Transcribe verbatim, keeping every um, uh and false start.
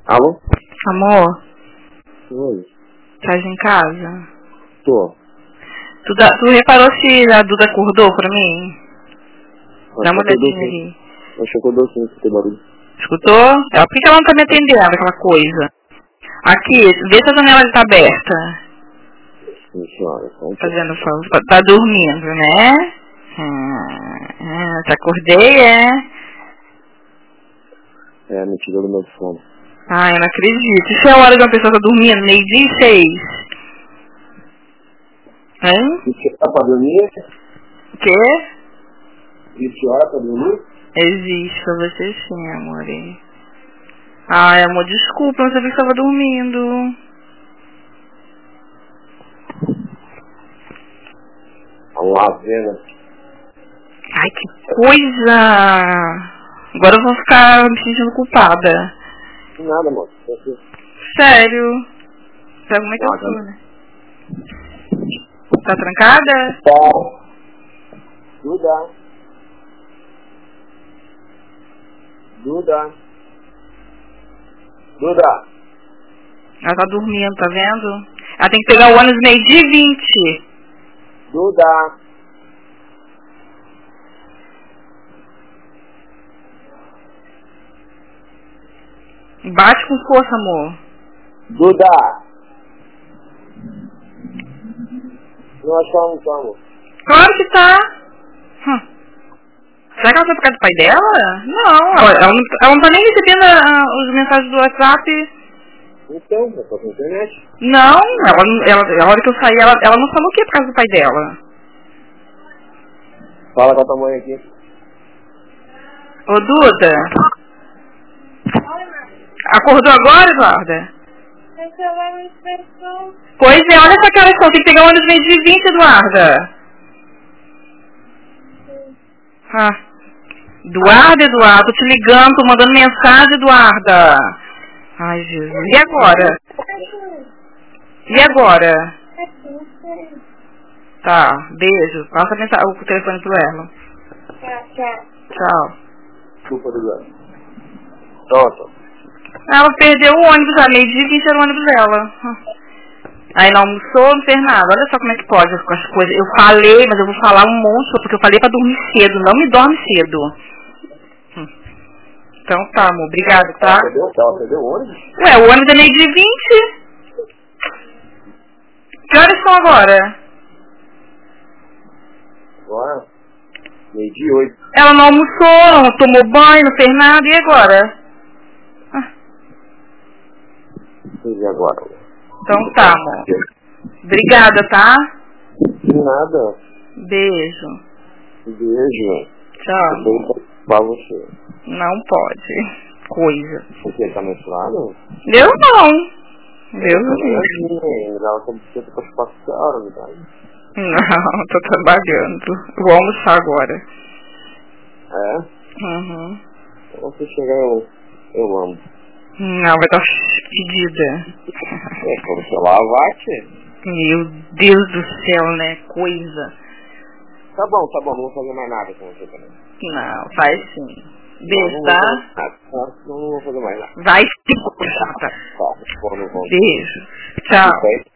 Alô? Amor? Oi. Estás em casa? Tô. Tu, da, tu reparou se a Duda acordou pra mim? Acho Dá uma que eu olhadinha dou sim. ali. Acho que eu dou sim, se tem barulho. Escutou? É, por que ela não tá me atendendo, aquela coisa? Aqui, vê se a janela está aberta. Sim, senhora. Só um Fazendo favor. Tá, tá dormindo, né? Hum, hum, te acordei, é? É, me tirou do meu sono. Ai, eu não acredito. Isso é a hora de uma pessoa tá dormindo, meio-dia e seis. Hein? vinte horas pra dormir? O quê? vinte horas pra dormir? Existe pra você sim, amor. Ai, amor, desculpa, não sabia que estava dormindo. Vamos lá, vendo. Ai, que coisa! Agora eu vou ficar me sentindo culpada. Nada, moço. Tô aqui. Sério? Sabe como é que eu Não, sou, né? Tá trancada? Tá. Duda. Duda. Duda. Ela tá dormindo, tá vendo? Ela tem que pegar o ônibus meio-dia e vinte. Duda. Bate com força, amor. Duda. Não, acho que ela não tá, amor. Claro que tá. Hum. Será que ela foi por causa do pai dela? Não, ela, ela, não, ela não tá nem recebendo a, as mensagens do WhatsApp. Então, eu tô com internet. Não, ela, ela, a hora que eu saí, ela, ela não falou que é por causa do pai dela. Fala com a tua mãe aqui. Ô, Duda. Acordou agora, Eduarda? Pois é, olha essa cara só, tem que pegar o ônibus meio-dia e vinte, Eduarda. Ah. Eduarda, Eduarda, tô te ligando, tô mandando mensagem, Eduarda. Ai, Jesus. E agora? E agora? Tá, beijo. Passa a mensagem, o telefone pro Erlon. Tchau. Desculpa, Duda. Pronto. Ela perdeu o ônibus já, meio-dia e vinte era o ônibus dela. Aí não almoçou, não fez nada. Olha só como é que pode com as coisas. Eu falei, mas eu vou falar um monte, porque eu falei pra dormir cedo. Não me dorme cedo. Hum. Então tá, amor. Obrigado, tá? Ela perdeu, ela perdeu o ônibus? Ué, o ônibus é meio-dia e vinte. Que horas são agora? Agora? Meio-dia e oito. Ela não almoçou, não tomou banho, não fez nada. E agora? Ah. E agora? Então tá, amor. Obrigada, tá? De nada. Beijo. Beijo. Tchau. Eu vou pra você. Não pode. Coisa. Você tá menstruado? Eu não. Deus não. Não, ela tá bicicleta pra chupar com a hora, verdade? Não, tô trabalhando. Vou almoçar agora. É? Uhum. Então, se chegar, eu, eu amo. Não, vai estar fedida. É, quando você lavar, tia. Meu Deus do céu, né? Coisa. Tá bom, tá bom, não vou fazer mais nada com você também. Não, faz sim. Beijo, não, não tá? Vou fazer, tá? Não, não vou fazer mais nada. Vai se chata. Tá, bom, não vou. Beijo. Tchau.